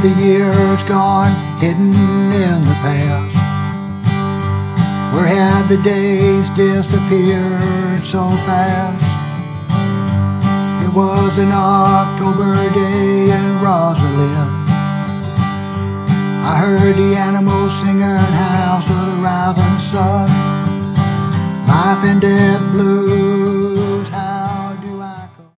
the years gone hidden in the past? Where had the days disappeared so fast? It was an October day in Rosalind. I heard the animals singing House of the Rising Sun. Life and death blue